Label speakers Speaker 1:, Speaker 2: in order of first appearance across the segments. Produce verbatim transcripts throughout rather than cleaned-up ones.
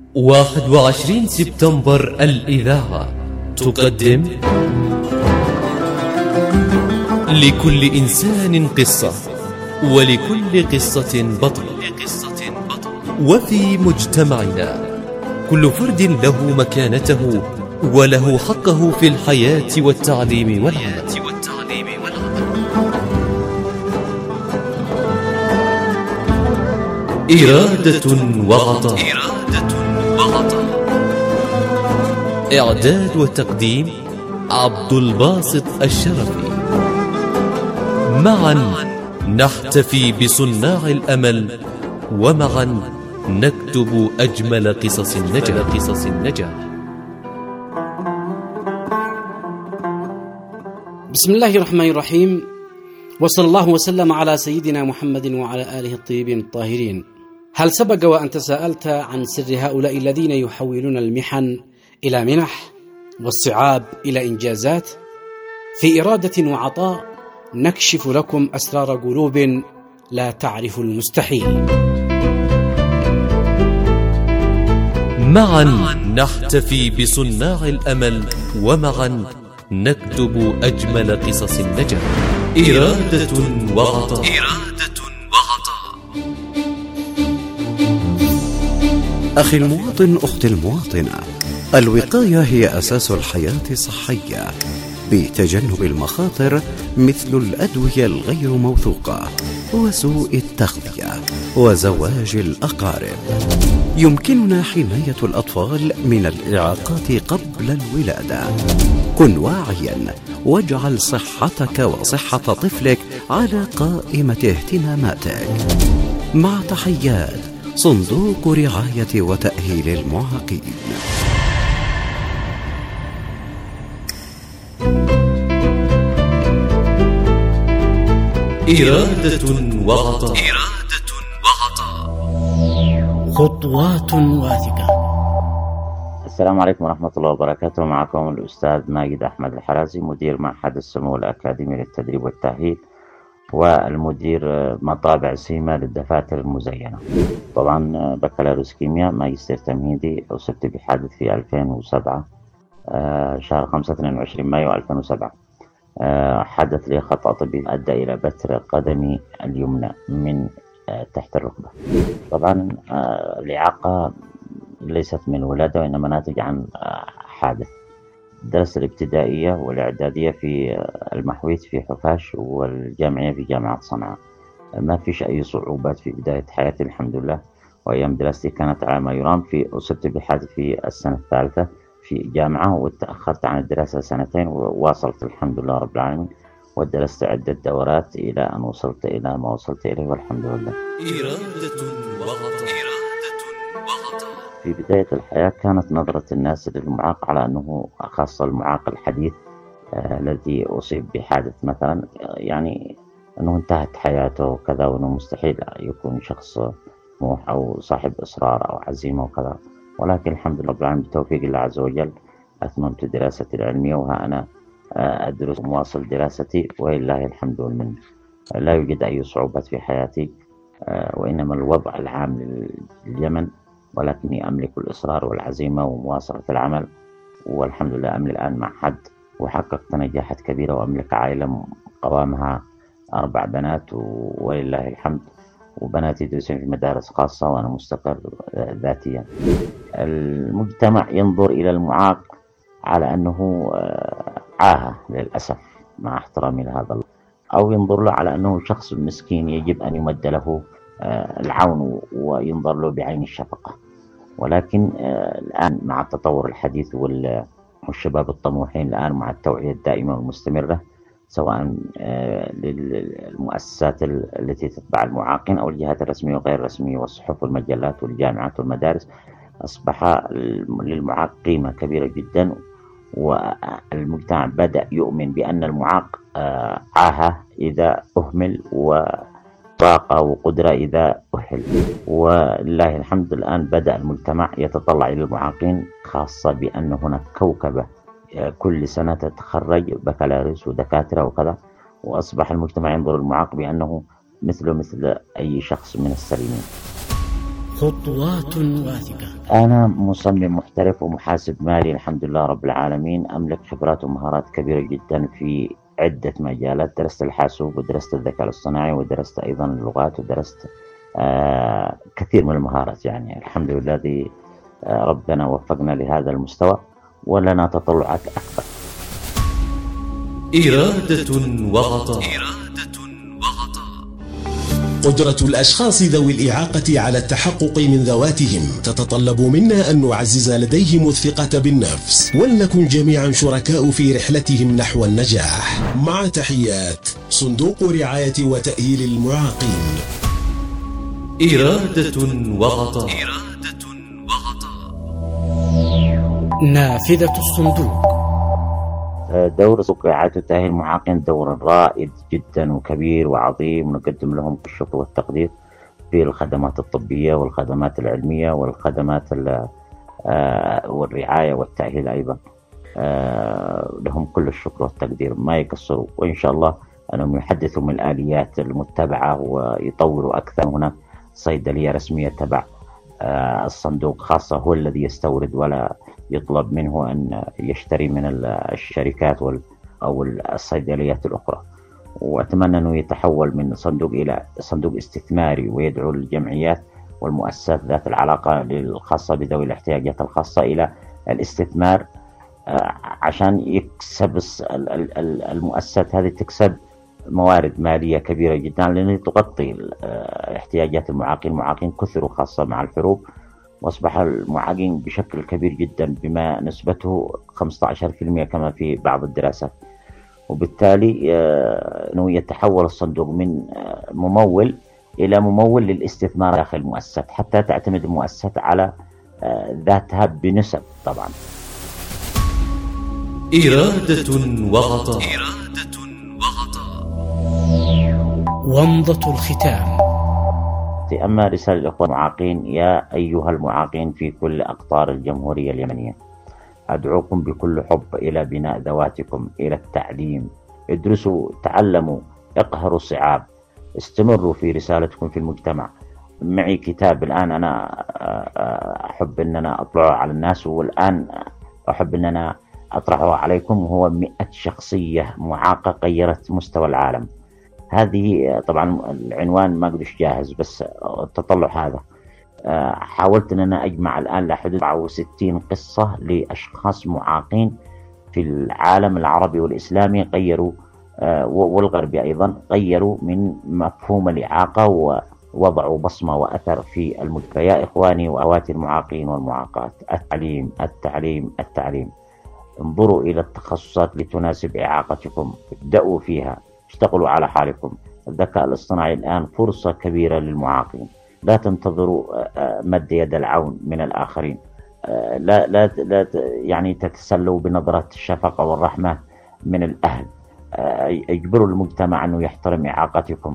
Speaker 1: واحد وعشرين سبتمبر الإذاعة تقدم لكل إنسان قصة، ولكل قصة بطل. وفي مجتمعنا كل فرد له مكانته وله حقه في الحياة والتعليم والعمل. إرادة وعطاء. إعداد وتقديم عبد الباسط الشرفي. معا نحتفي بصناع الأمل، ومعا نكتب أجمل قصص النجاح. قصص النجاح.
Speaker 2: بسم الله الرحمن الرحيم، وصلى الله وسلم على سيدنا محمد وعلى آله الطيبين الطاهرين. هل سبق وأن تساءلت عن سر هؤلاء الذين يحولون المحن إلى منح والصعاب إلى إنجازات؟ في إرادة وعطاء نكشف لكم أسرار قلوب لا تعرف المستحيل.
Speaker 1: معا نحتفي بصناع الأمل، ومعا نكتب أجمل قصص النجاح. إرادة وعطاء. إرادة وعطاء.
Speaker 3: أخي المواطن، أختي المواطنة، الوقاية هي أساس الحياة الصحية بتجنب المخاطر مثل الأدوية الغير موثوقة وسوء التغذية وزواج الأقارب. يمكننا حماية الأطفال من الإعاقات قبل الولادة. كن واعيا واجعل صحتك وصحة طفلك على قائمة اهتماماتك. مع تحيات صندوق رعاية وتأهيل المعاقين.
Speaker 1: إرادة وعطاء.
Speaker 2: إرادة وعطاء. خطوات واثقة.
Speaker 4: السلام عليكم ورحمة الله وبركاته. معكم الأستاذ ماجد أحمد الحرازي، مدير معهد السمو الأكاديمي للتدريب والتأهيل، والمدير مطابع سيما للدفاتر المزينة. طبعا بكالوريوس كيمياء، ماجستير تمهيدي. أصبت بحادث في ألفين وسبعة، شهر خمسة اثنين وعشرين مايو ألفين وسبعة. حدث لي خطأ طبي أدى إلى بتر قدمي اليمنى من تحت الركبة. طبعا الإعاقة ليست من الولادة، وإنما ناتج عن حادث. درست الابتدائية والإعدادية في المحويت في حفاش، والجامعية في جامعة صنعاء. ما فيش أي صعوبات في بداية حياتي الحمد لله، وأيام دراستي كانت على ما يرام. في أصبت بحادث في السنة الثالثة في جامعة، وتأخرت عن الدراسة سنتين، وواصلت الحمد لله رب العالمين، ودرست عدة دورات إلى أن وصلت إلى ما وصلت إليه والحمد لله.
Speaker 1: إرادة وعطاء.
Speaker 4: في بداية الحياة كانت نظرة الناس للمعاق على أنه، خاصة المعاق الحديث آه الذي أصيب بحادث مثلا، يعني أنه انتهت حياته وكذا، وأنه مستحيل يكون شخص طموح أو صاحب إصرار أو عزيمة وكذا. ولكن الحمد لله رب العالمين بتوفيق الله عز وجل أتممت دراستي العلمية، وها أنا أدرس ومواصل دراستي، ولله الحمد والمنة. لا يوجد أي صعوبات في حياتي، وإنما الوضع العام لليمن، ولكني أملك الإصرار والعزيمة ومواصلة العمل، والحمد لله أملي الآن مع حد، وحققت نجاحات كبيرة، وأملك عائلة قوامها أربع بنات ولله الحمد، وبناتي يدرسون في مدارس خاصة، وأنا مستقر ذاتيا. المجتمع ينظر إلى المعاق على أنه عاهة للأسف، مع احترامي لهذا، أو ينظر له على أنه شخص مسكين يجب أن يمد له العون وينظر له بعين الشفقة. ولكن الآن مع التطور الحديث والشباب الطموحين الآن، مع التوعية الدائمة والمستمرة، سواء للمؤسسات التي تتبع المعاقين أو الجهات الرسمية وغير الرسمية والصحف والمجلات والجامعات والمدارس، أصبح للمعاق قيمة كبيرة جدا. والمجتمع بدأ يؤمن بأن المعاق عاهة إذا أهمل، وطاقة وقدرة إذا أهل. ولله الحمد الآن بدأ المجتمع يتطلع إلى المعاقين، خاصة بأن هناك كوكبة كل سنة تتخرج بكالوريوس ودكاترة وكذا، وأصبح المجتمع ينظر المعاق بأنه مثله مثل أي شخص من السليمين.
Speaker 2: خطوات واثقة.
Speaker 4: أنا مصمم محترف ومحاسب مالي الحمد لله رب العالمين. أملك خبرات ومهارات كبيرة جدا في عدة مجالات. درست الحاسوب ودرست الذكاء الاصطناعي ودرست أيضا اللغات ودرست آه كثير من المهارات. يعني الحمد لله الذي آه ربنا وفقنا لهذا المستوى ولنا تطلعات أكثر.
Speaker 1: إرادة وغطاء.
Speaker 5: قدرة الأشخاص ذوي الإعاقة على التحقق من ذواتهم تتطلب منا أن نعزز لديهم الثقة بالنفس، ولنكن جميعا شركاء في رحلتهم نحو النجاح. مع تحيات صندوق رعاية وتأهيل المعاقين.
Speaker 1: إرادة وغطاء.
Speaker 2: نافذة الصندوق.
Speaker 4: دور صندوق رعاية وتأهيل المعاقين دور رائد جدا وكبير وعظيم، ونقدم لهم الشكر والتقدير في الخدمات الطبية والخدمات العلمية والخدمات والرعاية والتأهيل أيضا. لهم كل الشكر والتقدير، ما يقصروا، وإن شاء الله أنهم يحدثوا من الآليات المتبعة ويطوروا أكثر. هناك صيدلية رسمية تبع الصندوق خاصة، هو الذي يستورد ولا يطلب منه أن يشتري من الشركات أو الصيدليات الأخرى. وأتمنى أنه يتحول من صندوق إلى صندوق استثماري، ويدعو الجمعيات والمؤسسات ذات العلاقة الخاصة بذوي الاحتياجات الخاصة إلى الاستثمار عشان يكسب المؤسسات هذه تكسب موارد مالية كبيرة جدا، لأنها تغطي احتياجات المعاقين. المعاقين كثروا خاصة مع الحروب، وأصبح المعاقين بشكل كبير جدا بما نسبته خمسة عشر بالمئة كما في بعض الدراسات. وبالتالي أنه يتحول الصندوق من ممول إلى ممول للاستثمار داخل المؤسسات، حتى تعتمد المؤسسات على ذاتها بنسب طبعا.
Speaker 1: إرادة وغطاء.
Speaker 2: ومضة الختام.
Speaker 4: أما رسالة الأخوة المعاقين: يا أيها المعاقين في كل أقطار الجمهورية اليمنية، أدعوكم بكل حب إلى بناء ذواتكم، إلى التعليم. ادرسوا، تعلموا، اقهروا الصعاب، استمروا في رسالتكم في المجتمع. معي كتاب الآن أنا أحب أن أنا أطلعه على الناس، والآن أحب أن أنا أطرحه عليكم، هو مئة شخصية معاقة غيرت مستوى العالم. هذه طبعا العنوان ما قدش جاهز، بس التطلع هذا حاولت أن أنا أجمع الآن لحدود أربعة وستين قصة لأشخاص معاقين في العالم العربي والإسلامي غيروا، والغربي أيضا، غيروا من مفهوم الإعاقة ووضعوا بصمة وأثر في المجتمع. يا إخواني وأخواتي المعاقين والمعاقات، التعليم التعليم التعليم. انظروا إلى التخصصات لتناسب إعاقتكم، ابدأوا فيها، اشتغلوا على حالكم. الذكاء الاصطناعي الآن فرصة كبيرة للمعاقين، لا تنتظروا مد يد العون من الآخرين، لا لا لا يعني تتسلوا بنظرة الشفقة والرحمة من الأهل. اجبروا المجتمع أنه يحترم إعاقتكم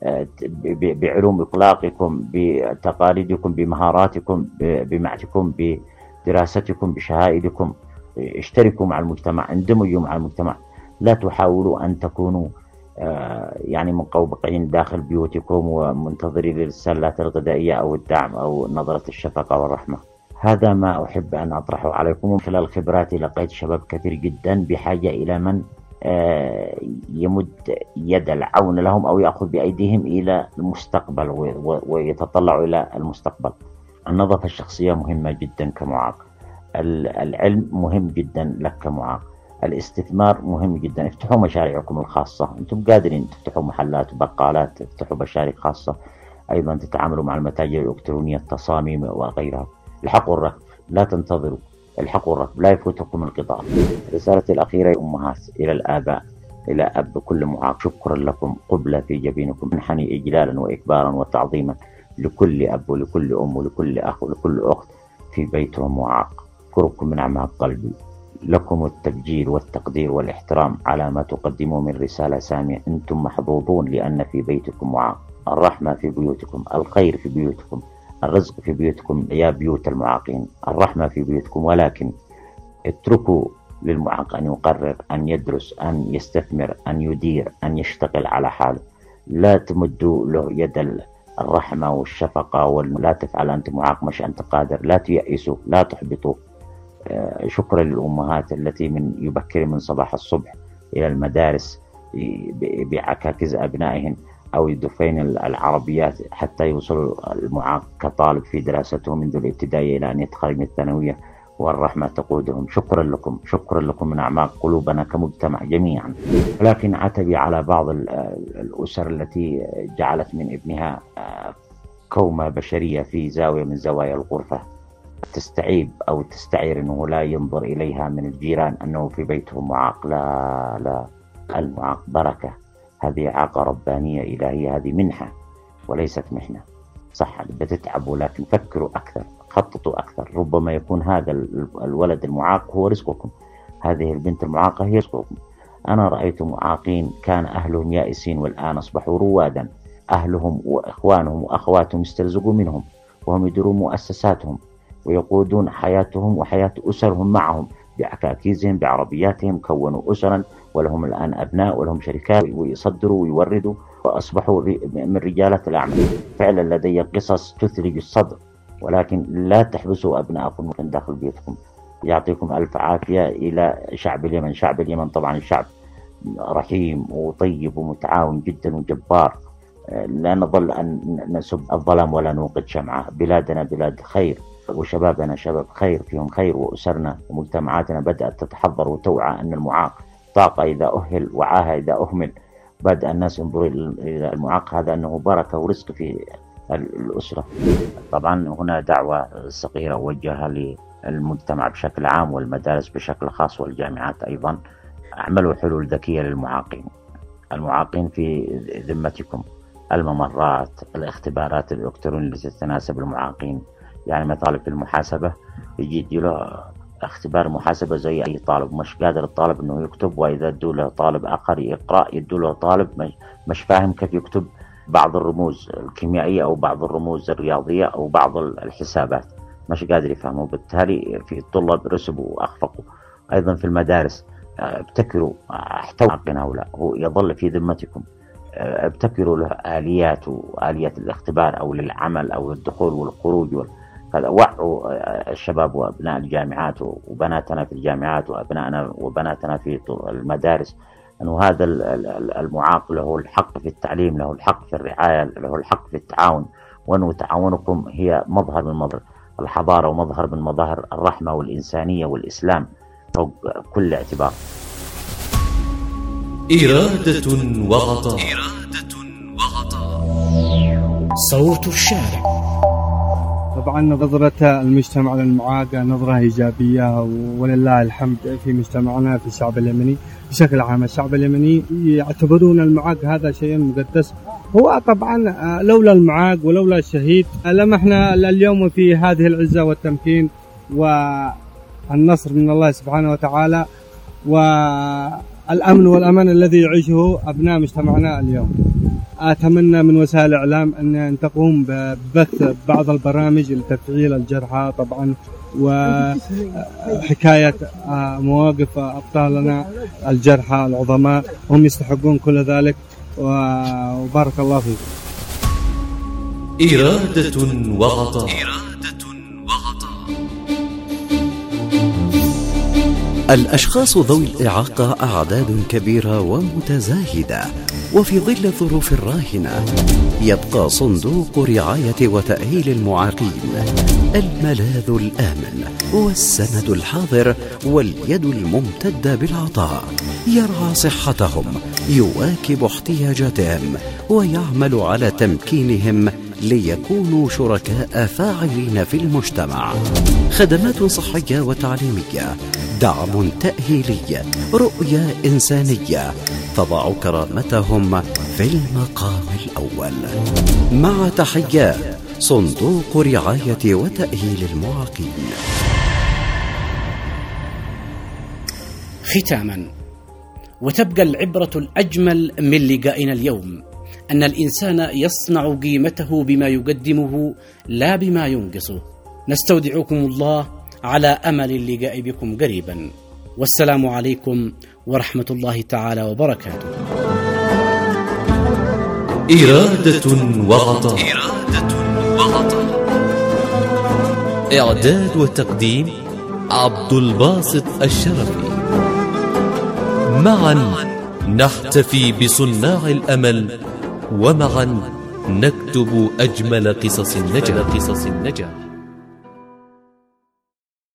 Speaker 4: بعلوم إطلاقكم، بتقاليدكم، بمهاراتكم، بمعرفتكم، بدراستكم، بشهائدكم. اشتركوا مع المجتمع، اندمجوا مع المجتمع. لا تحاولوا أن تكونوا يعني مقوبقين داخل بيوتكم ومنتظرين للسلات الغذائية أو الدعم أو نظرة الشفقة والرحمة. هذا ما أحب أن أطرحه عليكم. من خلال خبراتي لقيت شباب كثير جدا بحاجة إلى من يمد يد العون لهم أو يأخذ بأيديهم إلى المستقبل ويتطلع إلى المستقبل. النظافة الشخصية مهمة جدا كمعاق، العلم مهم جدا لك كمعاق، الاستثمار مهم جدا. افتحوا مشاريعكم الخاصة، انتم قادرين تفتحوا محلات وبقالات، تفتحوا مشاريع خاصة، ايضا تتعاملوا مع المتاجر الالكترونية، التصاميم وغيرها. الحقوا الركب، لا تنتظروا، الحقوا الركب، لا يفوتكم القطار. رسالتي الأخيرة يا أمهات إلى الآباء، إلى أب كل معاق: شكرا لكم، قبلة في جبينكم. انحني إجلالا وإكبارا وتعظيما لكل أب ولكل أم ولكل أخ ولكل أخت في بيتهم معاق. أشكركم من أعماق قلبي. لكم التبجيل والتقدير والاحترام على ما تقدموا من رسالة سامية. أنتم محظوظون لأن في بيتكم معاق. الرحمة في بيوتكم، الخير في بيوتكم، الرزق في بيوتكم يا بيوت المعاقين، الرحمة في بيوتكم. ولكن اتركوا للمعاق أن يقرر، أن يدرس، أن يستثمر، أن يدير، أن يشتغل على حاله. لا تمدوا له يد الرحمة والشفقة، ولا تفعل أنت معاق مش أنت قادر، لا تيأسوا، لا تحبطوا. شكرا للأمهات التي من يبكر من صباح الصبح إلى المدارس بعكاكز أبنائهن أو يدفين العربيات حتى يوصلوا المعاق كطالب في دراسته منذ الابتدائية إلى أن يتخرج من الثانوية، والرحمة تقودهم. شكرا لكم، شكرا لكم من أعماق قلوبنا كمجتمع جميعا. لكن عتبي على بعض الأسر التي جعلت من ابنها كومة بشرية في زاوية من زوايا الغرفة، تستعيب أو تستعير أنه لا ينظر إليها من الجيران أنه في بيته معاق. لا لا، المعاق بركة، هذه إعاقة ربانية إلهية، هذه منحة وليست محنة. صح بتتعبوا لكن فكروا أكثر، خططوا أكثر. ربما يكون هذا الولد المعاق هو رزقكم، هذه البنت المعاقة هي رزقكم. أنا رأيت معاقين كان أهلهم يائسين والآن أصبحوا روادا، أهلهم وإخوانهم وأخواتهم يسترزقوا منهم، وهم يديرون مؤسساتهم ويقودون حياتهم وحياة أسرهم معهم بعكاكيزهم بعربياتهم، كونوا أسرا ولهم الآن أبناء ولهم شركات ويصدروا ويوردوا وأصبحوا من رجالات الأعمال. فعلا لدي قصص تثلج الصدر، ولكن لا تحبسوا أبنائكم من داخل بيوتكم. يعطيكم ألف عافية. إلى شعب اليمن، شعب اليمن طبعا شعب رحيم وطيب ومتعاون جدا وجبار، لا نظل أن نسب الظلام ولا نوقد شمعة. بلادنا بلاد خير، وشبابنا شباب خير فيهم خير، وأسرنا ومجتمعاتنا بدأت تتحضر وتوعى أن المعاق طاقة إذا أهل وعاها إذا أهمل. بدأ الناس ينظروا إلى المعاق هذا أنه بركة ورزق في الأسرة. طبعا هنا دعوة صغيرة أوجهها للمجتمع بشكل عام والمدارس بشكل خاص والجامعات أيضا. اعملوا حلول ذكية للمعاقين، المعاقين في ذمتكم، الممرات، الاختبارات الإلكترونية التي تتناسب المعاقين. يعني مثلا في المحاسبة يجي يديله اختبار محاسبة زي أي طالب، مش قادر الطالب أنه يكتب، وإذا ادوا له طالب آخر يقرأ يدوا له طالب مش فاهم كيف يكتب بعض الرموز الكيميائية أو بعض الرموز الرياضية أو بعض الحسابات، مش قادر يفهمه، بالتالي في الطلاب رسبوا وأخفقوا. أيضا في المدارس ابتكروا، احتووا معاقين هؤلاء، هو يظل في ذمتكم، ابتكروا له آليات وآليات الاختبار أو للعمل أو الدخول والخروج وال... وعوا الشباب وأبناء الجامعات وبناتنا في الجامعات وأبنائنا وبناتنا في المدارس أنه هذا المعاق له الحق في التعليم، له الحق في الرعاية، له الحق في التعاون، وأنه تعاونكم هي مظهر من مظهر الحضارة ومظهر من مظاهر الرحمة والإنسانية والإسلام فوق كل اعتبار.
Speaker 1: إرادة وغطاء. إرادة وغطاء.
Speaker 2: صوت الشارع.
Speaker 6: طبعا نظرة المجتمع للمعاق نظرة إيجابية ولله الحمد في مجتمعنا في الشعب اليمني بشكل عام. الشعب اليمني يعتبرون المعاق هذا شيء مقدس. هو طبعا لولا المعاق ولولا الشهيد لما احنا اليوم في هذه العزة والتمكين والنصر من الله سبحانه وتعالى والأمن والأمان الذي يعيشه أبناء مجتمعنا اليوم. أتمنى من وسائل الإعلام أن تقوم ببث بعض البرامج لتفعيل الجرحى طبعا وحكاية مواقف أبطالنا الجرحى العظماء، هم يستحقون كل ذلك وبارك الله فيكم.
Speaker 1: إرادة وغطاء. إرادة وغطاء.
Speaker 3: الأشخاص ذوي الإعاقة أعداد كبيرة ومتزايدة، وفي ظل الظروف الراهنة يبقى صندوق رعاية وتأهيل المعاقين الملاذ الآمن والسند الحاضر واليد الممتدة بالعطاء، يرعى صحتهم، يواكب احتياجاتهم، ويعمل على تمكينهم ليكونوا شركاء فاعلين في المجتمع. خدمات صحية وتعليمية، دعم تأهيلي، رؤية إنسانية تضع كرامتهم في المقام الأول. مع تحيات صندوق رعاية وتأهيل المعاقين.
Speaker 2: ختاما، وتبقى العبرة الأجمل من لقائنا اليوم أن الإنسان يصنع قيمته بما يقدمه لا بما ينقصه. نستودعكم الله على أمل اللقاء بكم قريبا، والسلام عليكم ورحمة الله تعالى وبركاته.
Speaker 1: إرادة وغطاء. إعداد وتقديم عبد الباسط الشرفي. معا نحتفي بصناع الأمل، ومعا نكتب أجمل قصص النجاح.